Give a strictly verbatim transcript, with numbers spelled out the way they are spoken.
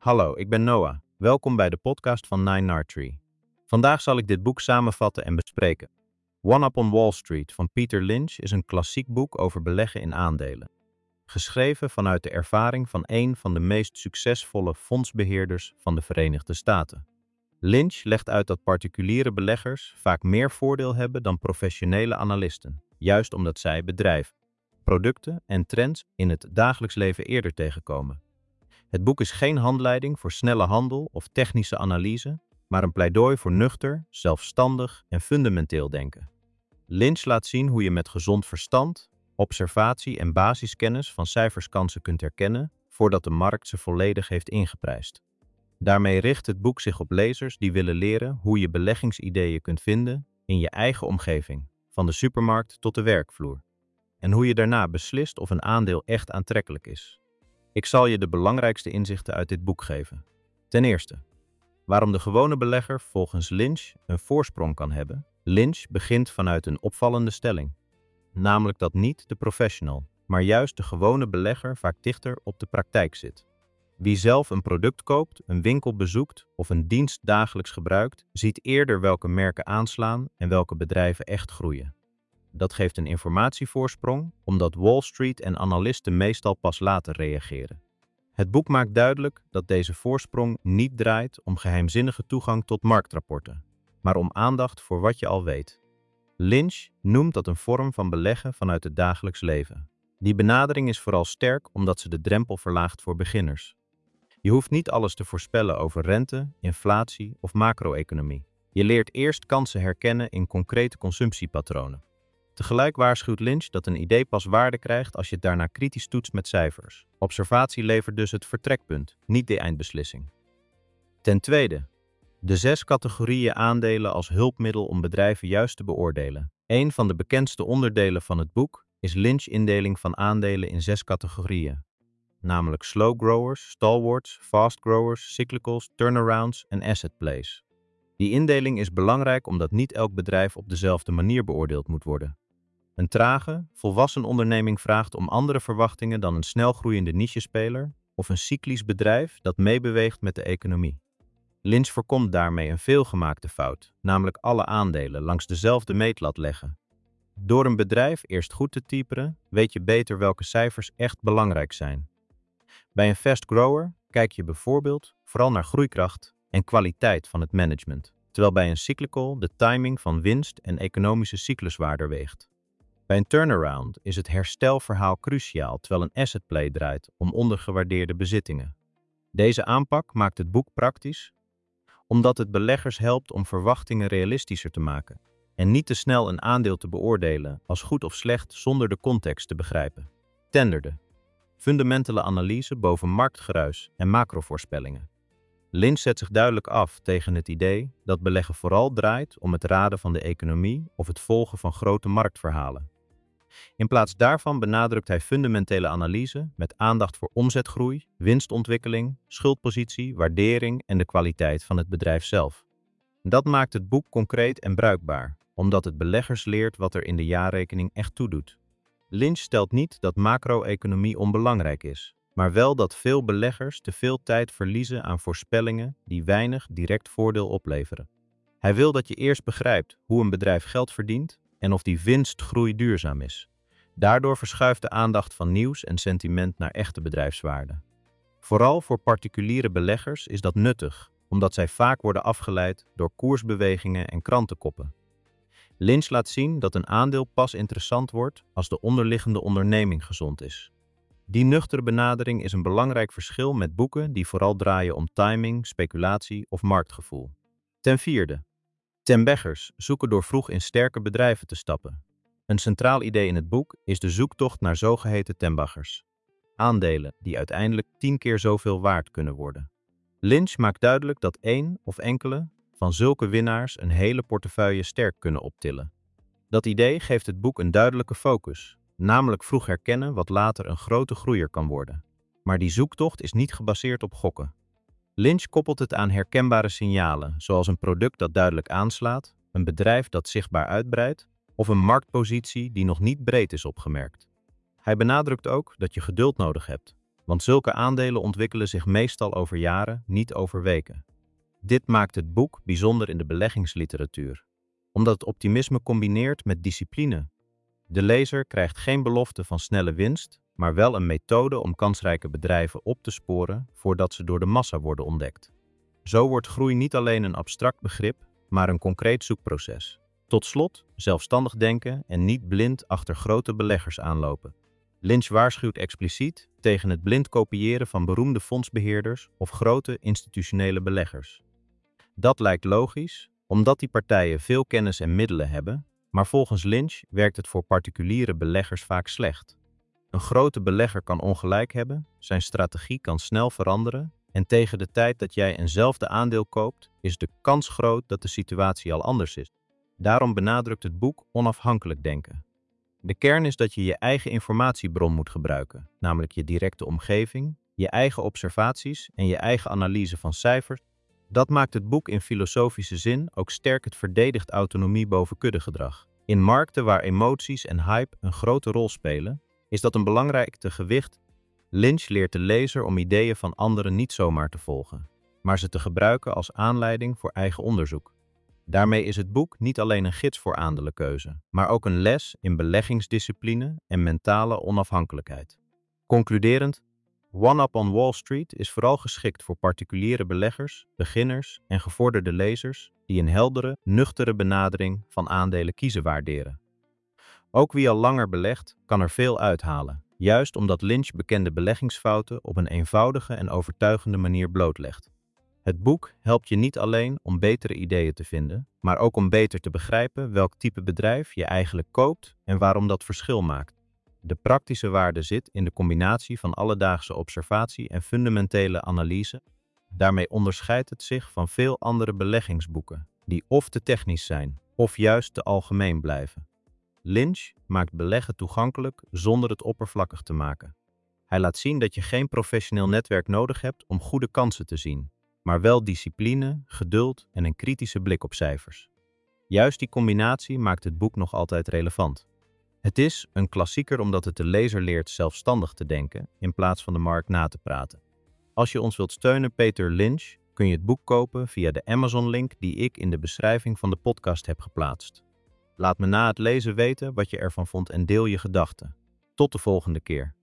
Hallo, ik ben Noah. Welkom bij de podcast van Nine Nard Tree. Vandaag zal ik dit boek samenvatten en bespreken. One Up on Wall Street van Peter Lynch is een klassiek boek over beleggen in aandelen. Geschreven vanuit de ervaring van een van de meest succesvolle fondsbeheerders van de Verenigde Staten. Lynch legt uit dat particuliere beleggers vaak meer voordeel hebben dan professionele analisten, juist omdat zij bedrijven, producten en trends in het dagelijks leven eerder tegenkomen. Het boek is geen handleiding voor snelle handel of technische analyse, maar een pleidooi voor nuchter, zelfstandig en fundamenteel denken. Lynch laat zien hoe je met gezond verstand, observatie en basiskennis van cijferskansen kunt herkennen voordat de markt ze volledig heeft ingeprijsd. Daarmee richt het boek zich op lezers die willen leren hoe je beleggingsideeën kunt vinden in je eigen omgeving, van de supermarkt tot de werkvloer, en hoe je daarna beslist of een aandeel echt aantrekkelijk is. Ik zal je de belangrijkste inzichten uit dit boek geven. Ten eerste, waarom de gewone belegger volgens Lynch een voorsprong kan hebben. Lynch begint vanuit een opvallende stelling, namelijk dat niet de professional, maar juist de gewone belegger vaak dichter op de praktijk zit. Wie zelf een product koopt, een winkel bezoekt of een dienst dagelijks gebruikt, ziet eerder welke merken aanslaan en welke bedrijven echt groeien. Dat geeft een informatievoorsprong, omdat Wall Street en analisten meestal pas later reageren. Het boek maakt duidelijk dat deze voorsprong niet draait om geheimzinnige toegang tot marktrapporten, maar om aandacht voor wat je al weet. Lynch noemt dat een vorm van beleggen vanuit het dagelijks leven. Die benadering is vooral sterk omdat ze de drempel verlaagt voor beginners. Je hoeft niet alles te voorspellen over rente, inflatie of macro-economie. Je leert eerst kansen herkennen in concrete consumptiepatronen. Tegelijk waarschuwt Lynch dat een idee pas waarde krijgt als je het daarna kritisch toetst met cijfers. Observatie levert dus het vertrekpunt, niet de eindbeslissing. Ten tweede, de zes categorieën aandelen als hulpmiddel om bedrijven juist te beoordelen. Een van de bekendste onderdelen van het boek is Lynch's indeling van aandelen in zes categorieën, namelijk slow growers, stalwarts, fast growers, cyclicals, turnarounds en asset plays. Die indeling is belangrijk omdat niet elk bedrijf op dezelfde manier beoordeeld moet worden. Een trage, volwassen onderneming vraagt om andere verwachtingen dan een snelgroeiende nichespeler of een cyclisch bedrijf dat meebeweegt met de economie. Lynch voorkomt daarmee een veelgemaakte fout, namelijk alle aandelen langs dezelfde meetlat leggen. Door een bedrijf eerst goed te typeren, weet je beter welke cijfers echt belangrijk zijn. Bij een fast grower kijk je bijvoorbeeld vooral naar groeikracht en kwaliteit van het management, terwijl bij een cyclical de timing van winst en economische cycluswaarde weegt. Bij een turnaround is het herstelverhaal cruciaal, terwijl een asset play draait om ondergewaardeerde bezittingen. Deze aanpak maakt het boek praktisch, omdat het beleggers helpt om verwachtingen realistischer te maken en niet te snel een aandeel te beoordelen als goed of slecht zonder de context te begrijpen. Ten derde, fundamentele analyse boven marktgeruis en macrovoorspellingen. Lynch zet zich duidelijk af tegen het idee dat beleggen vooral draait om het raden van de economie of het volgen van grote marktverhalen. In plaats daarvan benadrukt hij fundamentele analyse met aandacht voor omzetgroei, winstontwikkeling, schuldpositie, waardering en de kwaliteit van het bedrijf zelf. Dat maakt het boek concreet en bruikbaar, omdat het beleggers leert wat er in de jaarrekening echt toedoet. Lynch stelt niet dat macro-economie onbelangrijk is, maar wel dat veel beleggers te veel tijd verliezen aan voorspellingen die weinig direct voordeel opleveren. Hij wil dat je eerst begrijpt hoe een bedrijf geld verdient en of die winstgroei duurzaam is. Daardoor verschuift de aandacht van nieuws en sentiment naar echte bedrijfswaarde. Vooral voor particuliere beleggers is dat nuttig, omdat zij vaak worden afgeleid door koersbewegingen en krantenkoppen. Lynch laat zien dat een aandeel pas interessant wordt als de onderliggende onderneming gezond is. Die nuchtere benadering is een belangrijk verschil met boeken die vooral draaien om timing, speculatie of marktgevoel. Ten vierde, tembeggers zoeken door vroeg in sterke bedrijven te stappen. Een centraal idee in het boek is de zoektocht naar zogeheten tembaggers. Aandelen die uiteindelijk tien keer zoveel waard kunnen worden. Lynch maakt duidelijk dat één of enkele van zulke winnaars een hele portefeuille sterk kunnen optillen. Dat idee geeft het boek een duidelijke focus, namelijk vroeg herkennen wat later een grote groeier kan worden. Maar die zoektocht is niet gebaseerd op gokken. Lynch koppelt het aan herkenbare signalen, zoals een product dat duidelijk aanslaat, een bedrijf dat zichtbaar uitbreidt of een marktpositie die nog niet breed is opgemerkt. Hij benadrukt ook dat je geduld nodig hebt, Want zulke aandelen ontwikkelen zich meestal over jaren, niet over weken. Dit maakt het boek bijzonder in de beleggingsliteratuur, omdat het optimisme combineert met discipline. De lezer krijgt geen belofte van snelle winst, maar wel een methode om kansrijke bedrijven op te sporen voordat ze door de massa worden ontdekt. Zo wordt groei niet alleen een abstract begrip, maar een concreet zoekproces. Tot slot, zelfstandig denken en niet blind achter grote beleggers aanlopen. Lynch waarschuwt expliciet tegen het blind kopiëren van beroemde fondsbeheerders of grote institutionele beleggers. Dat lijkt logisch, omdat die partijen veel kennis en middelen hebben, maar volgens Lynch werkt het voor particuliere beleggers vaak slecht. Een grote belegger kan ongelijk hebben, zijn strategie kan snel veranderen en tegen de tijd dat jij eenzelfde aandeel koopt, is de kans groot dat de situatie al anders is. Daarom benadrukt het boek onafhankelijk denken. De kern is dat je je eigen informatiebron moet gebruiken, namelijk je directe omgeving, je eigen observaties en je eigen analyse van cijfers. Dat maakt het boek in filosofische zin ook sterk. Het verdedigt autonomie boven kuddegedrag. In markten waar emoties en hype een grote rol spelen, is dat een belangrijk gewicht. Lynch leert de lezer om ideeën van anderen niet zomaar te volgen, maar ze te gebruiken als aanleiding voor eigen onderzoek. Daarmee is het boek niet alleen een gids voor aandeelenkeuze, maar ook een les in beleggingsdiscipline en mentale onafhankelijkheid. Concluderend, One Up on Wall Street is vooral geschikt voor particuliere beleggers, beginners en gevorderde lezers die een heldere, nuchtere benadering van aandelen kiezen waarderen. Ook wie al langer belegt, kan er veel uithalen, juist omdat Lynch bekende beleggingsfouten op een eenvoudige en overtuigende manier blootlegt. Het boek helpt je niet alleen om betere ideeën te vinden, maar ook om beter te begrijpen welk type bedrijf je eigenlijk koopt en waarom dat verschil maakt. De praktische waarde zit in de combinatie van alledaagse observatie en fundamentele analyse. Daarmee onderscheidt het zich van veel andere beleggingsboeken, die of te technisch zijn, of juist te algemeen blijven. Lynch maakt beleggen toegankelijk zonder het oppervlakkig te maken. Hij laat zien dat je geen professioneel netwerk nodig hebt om goede kansen te zien, maar wel discipline, geduld en een kritische blik op cijfers. Juist die combinatie maakt het boek nog altijd relevant. Het is een klassieker omdat het de lezer leert zelfstandig te denken in plaats van de markt na te praten. Als je ons wilt steunen, Peter Lynch, kun je het boek kopen via de Amazon-link die ik in de beschrijving van de podcast heb geplaatst. Laat me na het lezen weten wat je ervan vond en deel je gedachten. Tot de volgende keer.